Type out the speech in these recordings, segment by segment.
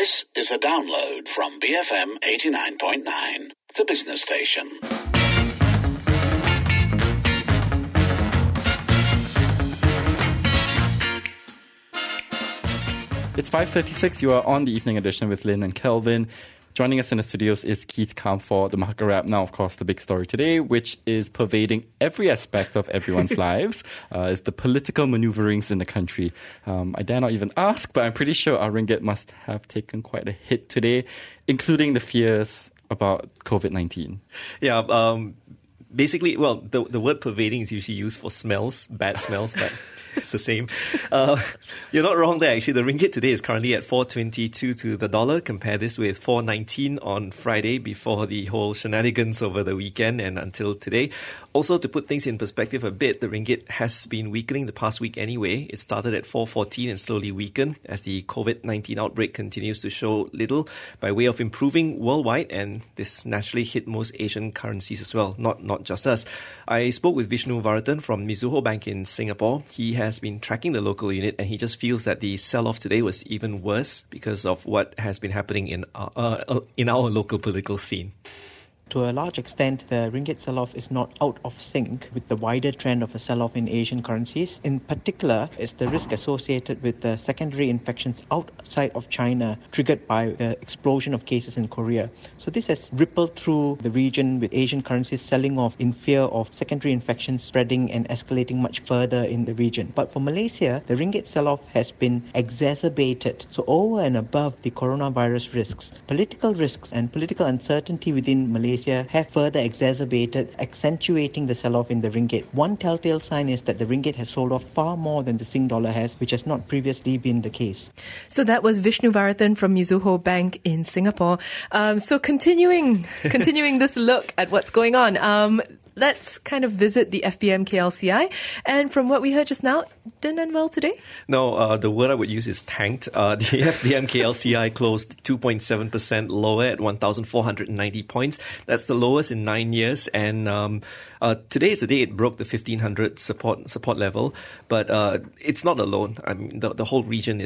This is a download from BFM 89.9, the business station. It's 5:36. You are on the evening edition with Lynn and Kelvin. Joining us in the studios is Keith Kam for the Market Wrap. Now, of course, the big story today, which is pervading every aspect of everyone's lives, is the political maneuverings in the country. I dare not even ask, but I'm pretty sure our ringgit must have taken quite a hit today, including the fears about COVID-19. Yeah, basically, well, the word pervading is usually used for smells, bad smells, but it's the same. You're not wrong there, actually. The ringgit today is currently at 4.22 to the dollar. Compare this with 4.19 on Friday before the whole shenanigans over the weekend and until today. Also, to put things in perspective a bit, the ringgit has been weakening the past week anyway. It started at 4.14 and slowly weakened as the COVID-19 outbreak continues to show little by way of improving worldwide, and this naturally hit most Asian currencies as well, not just us. I spoke with Vishnu Varathan from Mizuho Bank in Singapore. He has been tracking the local unit, and he just feels that the sell-off today was even worse because of what has been happening in our local political scene. To a large extent, the ringgit sell-off is not out of sync with the wider trend of a sell-off in Asian currencies. In particular, it's the risk associated with the secondary infections outside of China triggered by the explosion of cases in Korea. So this has rippled through the region with Asian currencies selling off in fear of secondary infections spreading and escalating much further in the region. But for Malaysia, the ringgit sell-off has been exacerbated. So over and above the coronavirus risks, political risks and political uncertainty within Malaysia have further exacerbated, accentuating the sell-off in the ringgit. One telltale sign is that the ringgit has sold off far more than the Sing dollar has, which has not previously been the case. So that was Vishnu Varathan from Mizuho Bank in Singapore. So continuing this look at what's going on, let's kind of visit the FBM KLCI. And from what we heard just now, didn't end well today? No, the word I would use is tanked. The FBM KLCI closed 2.7% lower at 1,490 points. That's the lowest in 9 years. And today is the day it broke the 1,500 support level. But it's not alone. I mean, the whole region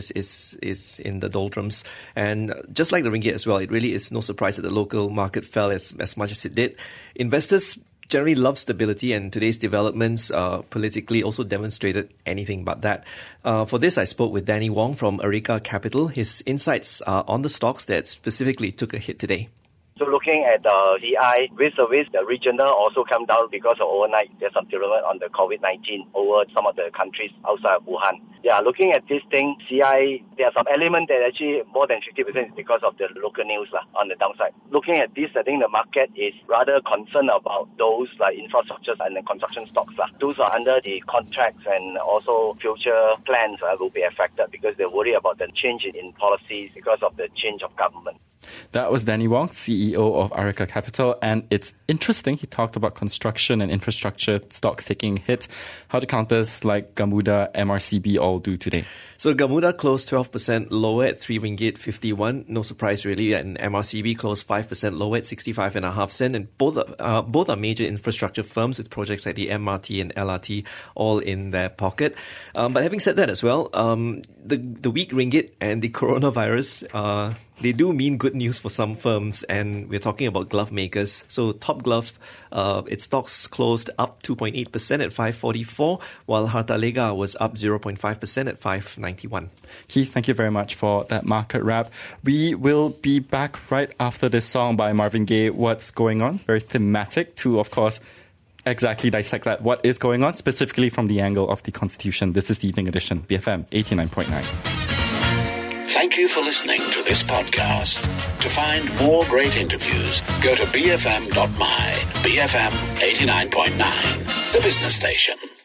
is in the doldrums. And just like the ringgit as well, it really is no surprise that the local market fell as much as it did. Investors generally love stability, and today's developments politically also demonstrated anything but that. For this, I spoke with Danny Wong from Areca Capital. His insights are on the stocks that specifically took a hit today. So looking at the CI, risk service, the regional also come down because of overnight. There's some development on the COVID-19 over some of the countries outside of Wuhan. Yeah, looking at this thing, CI, there are some elements that actually more than 50% is because of the local news on the downside. Looking at this, I think the market is rather concerned about those like infrastructure and the construction stocks. Those are under the contracts and also future plans will be affected because they worry about the change in policies because of the change of government. That was Danny Wong, CEO of Areca Capital, and it's interesting. He talked about construction and infrastructure stocks taking hits. How do counters like Gamuda, MRCB all do today? So Gamuda closed 12% lower at 3 ringgit 51. No surprise really. And MRCB closed 5% lower at 65.5 cents. And both are major infrastructure firms with projects like the MRT and LRT all in their pocket. But having said that as well, the weak ringgit and the coronavirus, they do mean good news for some firms, and we're talking about glove makers. So Top Glove, its stocks closed up 2.8% at 544, while Hartalega was up 0.5% at 591. Keith, thank you very much for that market wrap. We will be back right after this song by Marvin Gaye, What's Going On? Very thematic to, of course, exactly dissect that. What is going on, specifically from the angle of the Constitution. This is the Evening Edition, BFM 89.9. Thank you for listening to this podcast. To find more great interviews, go to bfm.my, BFM 89.9, the business station.